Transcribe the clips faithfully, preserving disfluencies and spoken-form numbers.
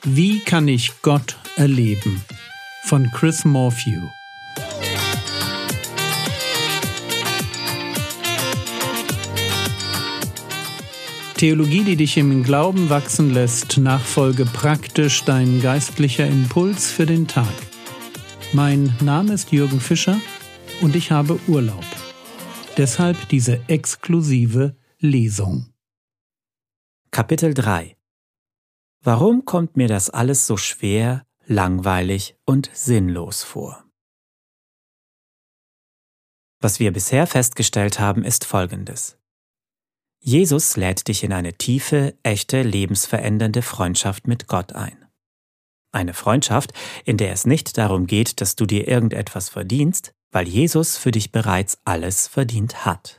Wie kann ich Gott erleben? Von Chris Morphew. Theologie, die dich im Glauben wachsen lässt, nachfolge praktisch dein geistlicher Impuls für den Tag. Mein Name ist Jürgen Fischer und ich habe Urlaub. Deshalb diese exklusive Lesung. Kapitel drei. Warum kommt mir das alles so schwer, langweilig und sinnlos vor? Was wir bisher festgestellt haben, ist Folgendes. Jesus lädt dich in eine tiefe, echte, lebensverändernde Freundschaft mit Gott ein. Eine Freundschaft, in der es nicht darum geht, dass du dir irgendetwas verdienst, weil Jesus für dich bereits alles verdient hat.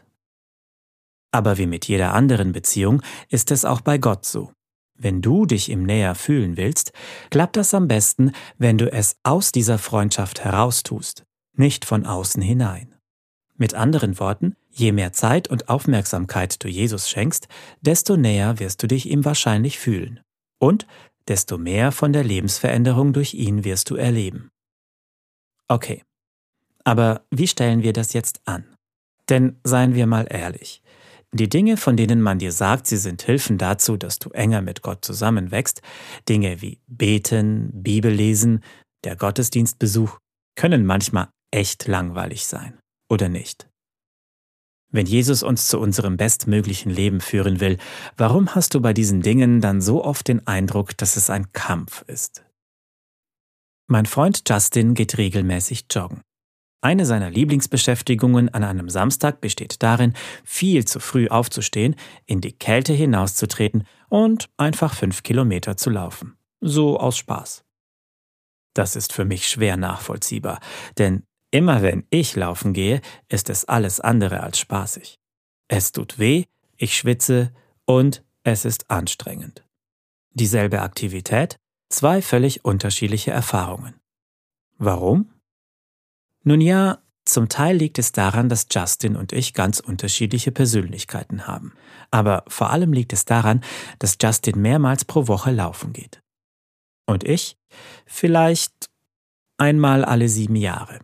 Aber wie mit jeder anderen Beziehung ist es auch bei Gott so. Wenn du dich ihm näher fühlen willst, klappt das am besten, wenn du es aus dieser Freundschaft heraustust, nicht von außen hinein. Mit anderen Worten, je mehr Zeit und Aufmerksamkeit du Jesus schenkst, desto näher wirst du dich ihm wahrscheinlich fühlen. Und desto mehr von der Lebensveränderung durch ihn wirst du erleben. Okay, aber wie stellen wir das jetzt an? Denn seien wir mal ehrlich, die Dinge, von denen man dir sagt, sie sind Hilfen dazu, dass du enger mit Gott zusammenwächst, Dinge wie Beten, Bibellesen, der Gottesdienstbesuch, können manchmal echt langweilig sein, oder nicht? Wenn Jesus uns zu unserem bestmöglichen Leben führen will, warum hast du bei diesen Dingen dann so oft den Eindruck, dass es ein Kampf ist? Mein Freund Justin geht regelmäßig joggen. Eine seiner Lieblingsbeschäftigungen an einem Samstag besteht darin, viel zu früh aufzustehen, in die Kälte hinauszutreten und einfach fünf Kilometer zu laufen. So aus Spaß. Das ist für mich schwer nachvollziehbar, denn immer wenn ich laufen gehe, ist es alles andere als spaßig. Es tut weh, ich schwitze und es ist anstrengend. Dieselbe Aktivität, zwei völlig unterschiedliche Erfahrungen. Warum? Nun ja, zum Teil liegt es daran, dass Justin und ich ganz unterschiedliche Persönlichkeiten haben. Aber vor allem liegt es daran, dass Justin mehrmals pro Woche laufen geht. Und ich vielleicht einmal alle sieben Jahre.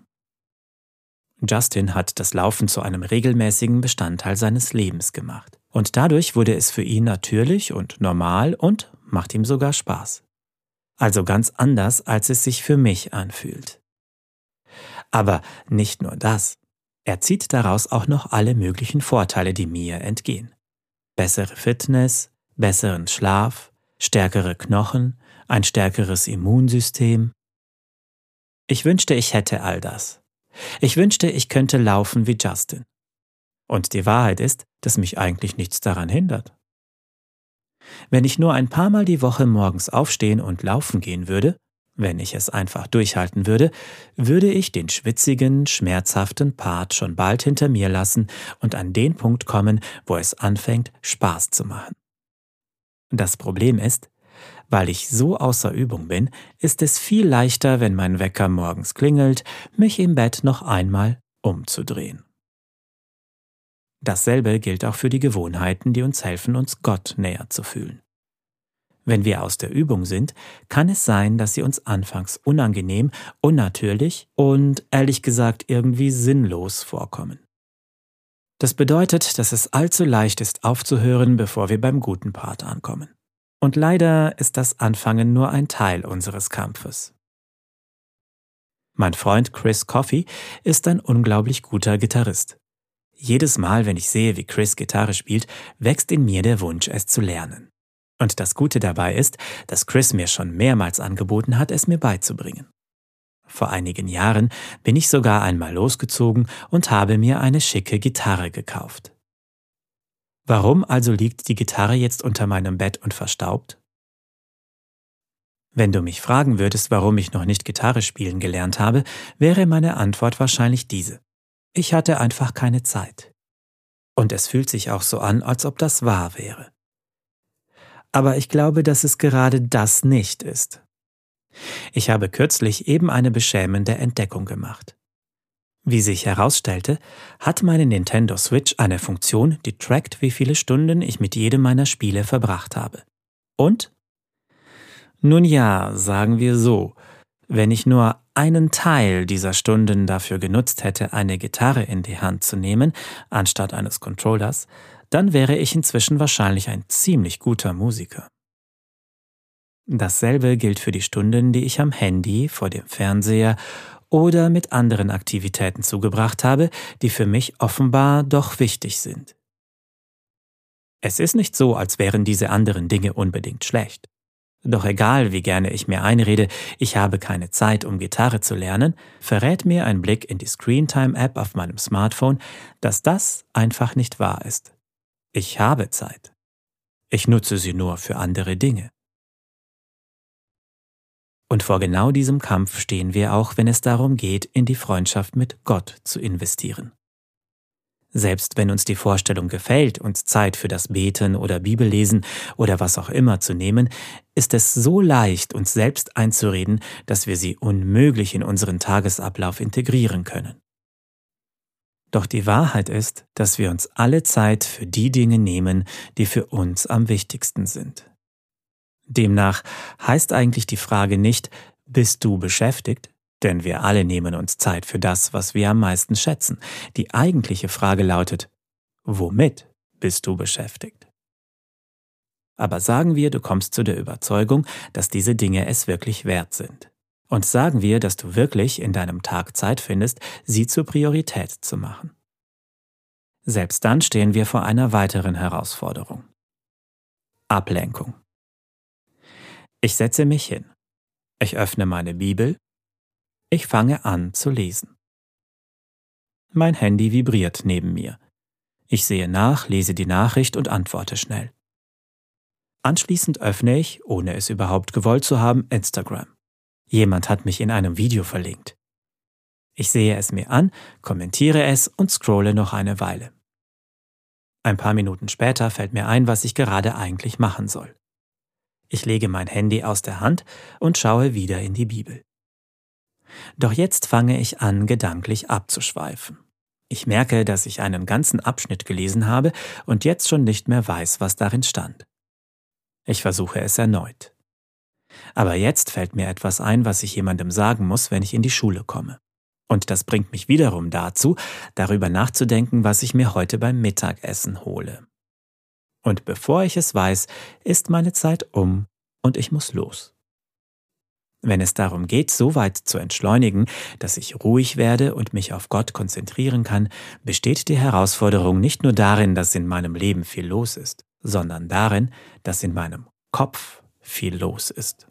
Justin hat das Laufen zu einem regelmäßigen Bestandteil seines Lebens gemacht. Und dadurch wurde es für ihn natürlich und normal und macht ihm sogar Spaß. Also ganz anders, als es sich für mich anfühlt. Aber nicht nur das. Er zieht daraus auch noch alle möglichen Vorteile, die mir entgehen. Bessere Fitness, besseren Schlaf, stärkere Knochen, ein stärkeres Immunsystem. Ich wünschte, ich hätte all das. Ich wünschte, ich könnte laufen wie Justin. Und die Wahrheit ist, dass mich eigentlich nichts daran hindert. Wenn ich nur ein paar Mal die Woche morgens aufstehen und laufen gehen würde, wenn ich es einfach durchhalten würde, würde ich den schwitzigen, schmerzhaften Part schon bald hinter mir lassen und an den Punkt kommen, wo es anfängt, Spaß zu machen. Das Problem ist, weil ich so außer Übung bin, ist es viel leichter, wenn mein Wecker morgens klingelt, mich im Bett noch einmal umzudrehen. Dasselbe gilt auch für die Gewohnheiten, die uns helfen, uns Gott näher zu fühlen. Wenn wir aus der Übung sind, kann es sein, dass sie uns anfangs unangenehm, unnatürlich und ehrlich gesagt irgendwie sinnlos vorkommen. Das bedeutet, dass es allzu leicht ist, aufzuhören, bevor wir beim guten Part ankommen. Und leider ist das Anfangen nur ein Teil unseres Kampfes. Mein Freund Chris Coffey ist ein unglaublich guter Gitarrist. Jedes Mal, wenn ich sehe, wie Chris Gitarre spielt, wächst in mir der Wunsch, es zu lernen. Und das Gute dabei ist, dass Chris mir schon mehrmals angeboten hat, es mir beizubringen. Vor einigen Jahren bin ich sogar einmal losgezogen und habe mir eine schicke Gitarre gekauft. Warum also liegt die Gitarre jetzt unter meinem Bett und verstaubt? Wenn du mich fragen würdest, warum ich noch nicht Gitarre spielen gelernt habe, wäre meine Antwort wahrscheinlich diese. Ich hatte einfach keine Zeit. Und es fühlt sich auch so an, als ob das wahr wäre. Aber ich glaube, dass es gerade das nicht ist. Ich habe kürzlich eben eine beschämende Entdeckung gemacht. Wie sich herausstellte, hat meine Nintendo Switch eine Funktion, die trackt, wie viele Stunden ich mit jedem meiner Spiele verbracht habe. Und? Nun ja, sagen wir so, wenn ich nur einen Teil dieser Stunden dafür genutzt hätte, eine Gitarre in die Hand zu nehmen, anstatt eines Controllers, dann wäre ich inzwischen wahrscheinlich ein ziemlich guter Musiker. Dasselbe gilt für die Stunden, die ich am Handy, vor dem Fernseher oder mit anderen Aktivitäten zugebracht habe, die für mich offenbar doch wichtig sind. Es ist nicht so, als wären diese anderen Dinge unbedingt schlecht. Doch egal, wie gerne ich mir einrede, ich habe keine Zeit, um Gitarre zu lernen, verrät mir ein Blick in die Screentime-App auf meinem Smartphone, dass das einfach nicht wahr ist. Ich habe Zeit. Ich nutze sie nur für andere Dinge. Und vor genau diesem Kampf stehen wir auch, wenn es darum geht, in die Freundschaft mit Gott zu investieren. Selbst wenn uns die Vorstellung gefällt, uns Zeit für das Beten oder Bibellesen oder was auch immer zu nehmen, ist es so leicht, uns selbst einzureden, dass wir sie unmöglich in unseren Tagesablauf integrieren können. Doch die Wahrheit ist, dass wir uns alle Zeit für die Dinge nehmen, die für uns am wichtigsten sind. Demnach heißt eigentlich die Frage nicht, bist du beschäftigt? Denn wir alle nehmen uns Zeit für das, was wir am meisten schätzen. Die eigentliche Frage lautet, womit bist du beschäftigt? Aber sagen wir, du kommst zu der Überzeugung, dass diese Dinge es wirklich wert sind. Und sagen wir, dass du wirklich in deinem Tag Zeit findest, sie zur Priorität zu machen. Selbst dann stehen wir vor einer weiteren Herausforderung. Ablenkung. Ich setze mich hin. Ich öffne meine Bibel. Ich fange an zu lesen. Mein Handy vibriert neben mir. Ich sehe nach, lese die Nachricht und antworte schnell. Anschließend öffne ich, ohne es überhaupt gewollt zu haben, Instagram. Jemand hat mich in einem Video verlinkt. Ich sehe es mir an, kommentiere es und scrolle noch eine Weile. Ein paar Minuten später fällt mir ein, was ich gerade eigentlich machen soll. Ich lege mein Handy aus der Hand und schaue wieder in die Bibel. Doch jetzt fange ich an, gedanklich abzuschweifen. Ich merke, dass ich einen ganzen Abschnitt gelesen habe und jetzt schon nicht mehr weiß, was darin stand. Ich versuche es erneut. Aber jetzt fällt mir etwas ein, was ich jemandem sagen muss, wenn ich in die Schule komme. Und das bringt mich wiederum dazu, darüber nachzudenken, was ich mir heute beim Mittagessen hole. Und bevor ich es weiß, ist meine Zeit um und ich muss los. Wenn es darum geht, so weit zu entschleunigen, dass ich ruhig werde und mich auf Gott konzentrieren kann, besteht die Herausforderung nicht nur darin, dass in meinem Leben viel los ist, sondern darin, dass in meinem Kopf viel los ist.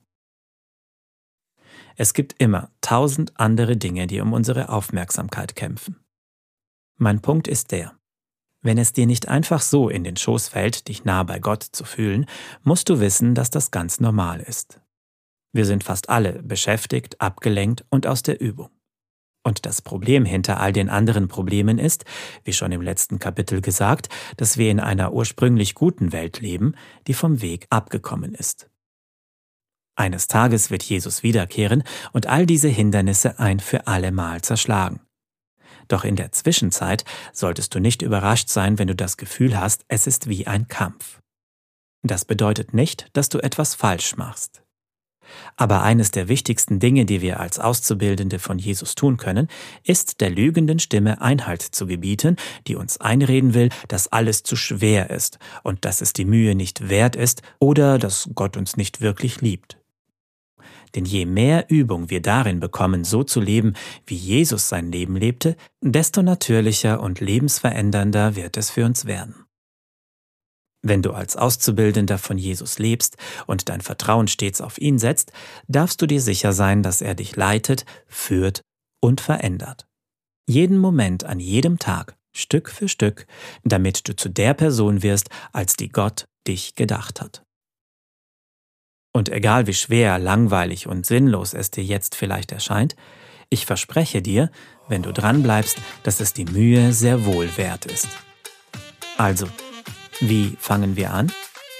Es gibt immer tausend andere Dinge, die um unsere Aufmerksamkeit kämpfen. Mein Punkt ist der: Wenn es dir nicht einfach so in den Schoß fällt, dich nah bei Gott zu fühlen, musst du wissen, dass das ganz normal ist. Wir sind fast alle beschäftigt, abgelenkt und aus der Übung. Und das Problem hinter all den anderen Problemen ist, wie schon im letzten Kapitel gesagt, dass wir in einer ursprünglich guten Welt leben, die vom Weg abgekommen ist. Eines Tages wird Jesus wiederkehren und all diese Hindernisse ein für alle Mal zerschlagen. Doch in der Zwischenzeit solltest du nicht überrascht sein, wenn du das Gefühl hast, es ist wie ein Kampf. Das bedeutet nicht, dass du etwas falsch machst. Aber eines der wichtigsten Dinge, die wir als Auszubildende von Jesus tun können, ist der lügenden Stimme Einhalt zu gebieten, die uns einreden will, dass alles zu schwer ist und dass es die Mühe nicht wert ist oder dass Gott uns nicht wirklich liebt. Denn je mehr Übung wir darin bekommen, so zu leben, wie Jesus sein Leben lebte, desto natürlicher und lebensverändernder wird es für uns werden. Wenn du als Auszubildender von Jesus lebst und dein Vertrauen stets auf ihn setzt, darfst du dir sicher sein, dass er dich leitet, führt und verändert. Jeden Moment an jedem Tag, Stück für Stück, damit du zu der Person wirst, als die Gott dich gedacht hat. Und egal wie schwer, langweilig und sinnlos es dir jetzt vielleicht erscheint, ich verspreche dir, wenn du dranbleibst, dass es die Mühe sehr wohl wert ist. Also, wie fangen wir an?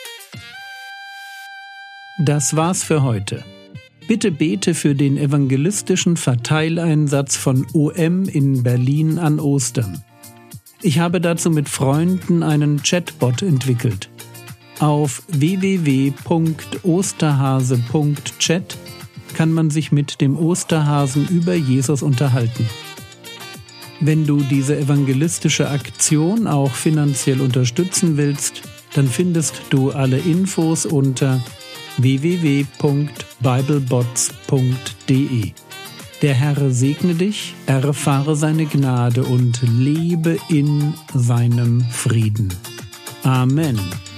Das war's für heute. Bitte bete für den evangelistischen Verteileinsatz von O M in Berlin an Ostern. Ich habe dazu mit Freunden einen Chatbot entwickelt. Auf w w w punkt osterhase punkt chat kann man sich mit dem Osterhasen über Jesus unterhalten. Wenn du diese evangelistische Aktion auch finanziell unterstützen willst, dann findest du alle Infos unter w w w punkt biblebots punkt d e. Der Herr segne dich, erfahre seine Gnade und lebe in seinem Frieden. Amen.